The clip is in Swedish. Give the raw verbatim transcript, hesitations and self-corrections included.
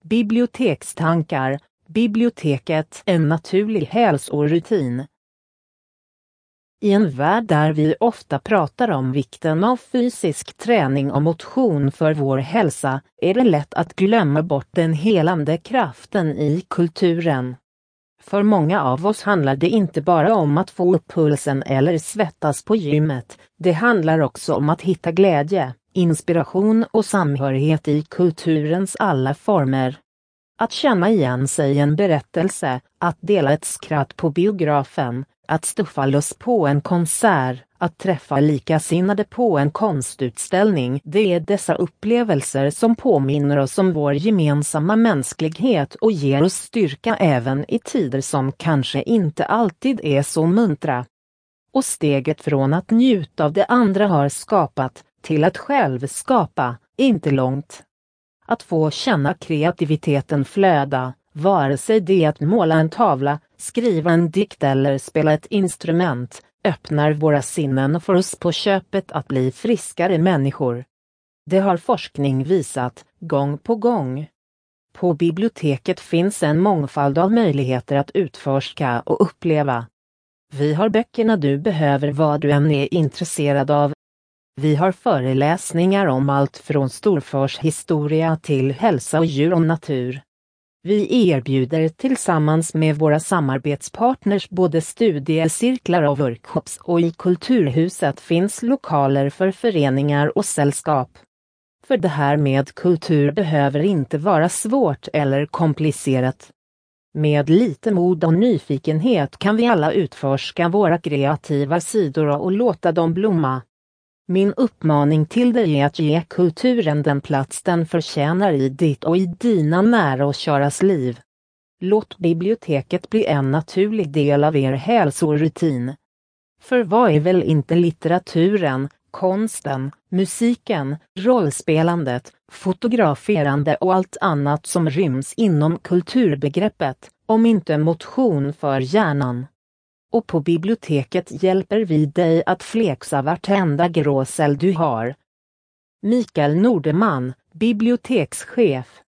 Bibliotekstankar, biblioteket en naturlig hälsorutin. I en värld där vi ofta pratar om vikten av fysisk träning och motion för vår hälsa, är det lätt att glömma bort den helande kraften i kulturen. För många av oss handlar det inte bara om att få upp pulsen eller svettas på gymmet, det handlar också om att hitta glädje, inspiration och samhörighet i kulturens alla former. Att känna igen sig i en berättelse, att dela ett skratt på biografen, att stuffa loss på en konsert, att träffa likasinnade på en konstutställning. Det är dessa upplevelser som påminner oss om vår gemensamma mänsklighet och ger oss styrka även i tider som kanske inte alltid är så muntra. Och steget från att njuta av det andra har skapat, till att själv skapa, inte långt. Att få känna kreativiteten flöda, vare sig det är att måla en tavla, skriva en dikt eller spela ett instrument, öppnar våra sinnen och får oss på köpet att bli friskare människor. Det har forskning visat, gång på gång. På biblioteket finns en mångfald av möjligheter att utforska och uppleva. Vi har böckerna du behöver vad du än är intresserad av. Vi har föreläsningar om allt från storförshistoria till hälsa och djur och natur. Vi erbjuder tillsammans med våra samarbetspartners både studiecirklar och workshops, och i Kulturhuset finns lokaler för föreningar och sällskap. För det här med kultur behöver inte vara svårt eller komplicerat. Med lite mod och nyfikenhet kan vi alla utforska våra kreativa sidor och låta dem blomma. Min uppmaning till dig är att ge kulturen den plats den förtjänar i ditt och i dina nära och käras liv. Låt biblioteket bli en naturlig del av er hälsorutin. För vad är väl inte litteraturen, konsten, musiken, rollspelandet, fotograferande och allt annat som ryms inom kulturbegreppet, om inte motion för hjärnan? Och på biblioteket hjälper vi dig att flexa vartenda gråcell du har. Mikael Nordeman, bibliotekschef.